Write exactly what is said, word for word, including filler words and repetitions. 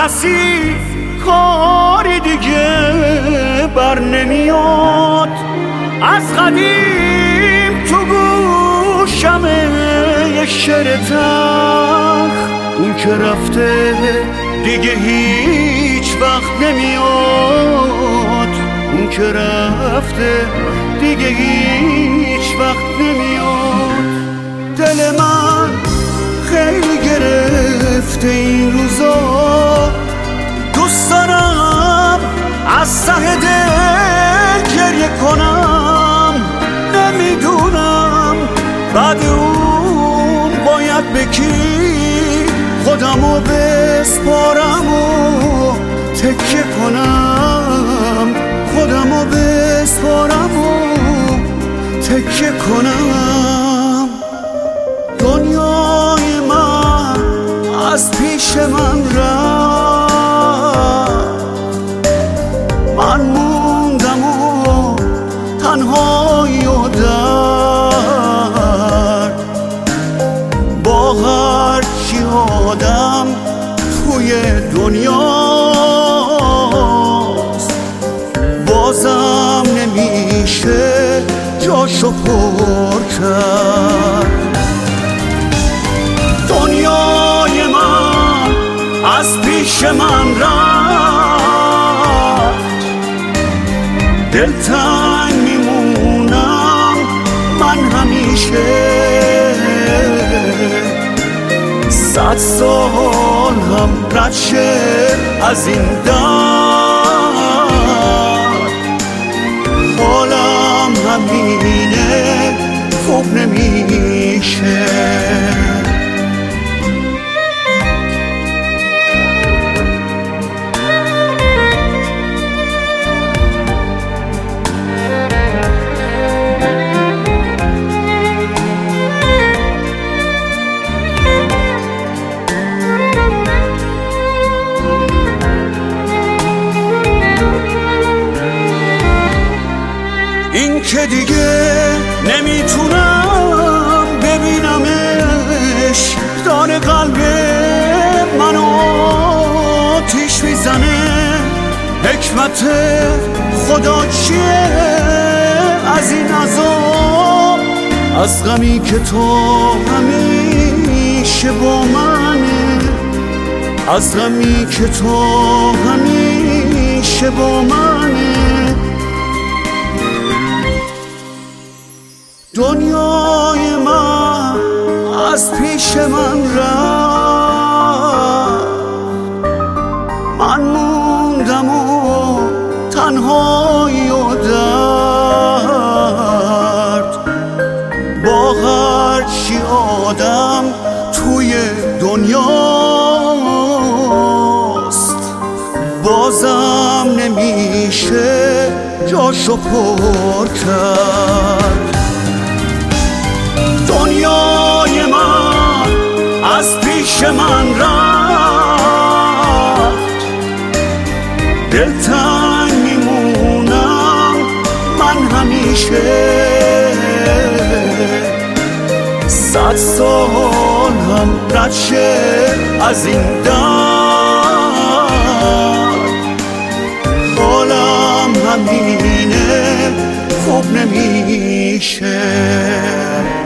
کسی کاری دیگه بر نمیاد. از قدیم تو گوشم یه شعر تلخ، اون که رفته دیگه هیچ وقت نمیاد. اون که رفته دیگه هیچ وقت نمیاد. دل من خیلی گرفته این روزا، دوست دارم از ته دل گریه کنم. نمیدونم بعد اون باید به کی خودمو بسپارم و تکیه کنم. خودمو بسپارم و تکیه کنم. دنیای من از پیش من رفت، من موندم و تنهایی و درد. با هر چی آدم توی دنیاست، بازم نمیشه جاشو پر کرد. دنیای من از پیش من رفت، دلتنگ میمونم من همیشه. صد سال هم رد شه از این درد، حالم همینه خوب نمیشه. این که دیگه نمیتونم ببینمش، داره قلب منو آتیش میزنه. حکمت خدا چیه از این عذاب؟ از غمی که تو همیشه با منه، از غمی که تو همیشه با منه. دنیای من از پیش من رفت، من موندم و تنهایی و درد. با هر چی آدم توی دنیاست، بازم نمیشه جاشو پر کرد. دنیای من از پیش من رفت، دلتنگ میمونم من همیشه. صد سال هم رد شه از این درد، حالم همینه خوب نمیشه.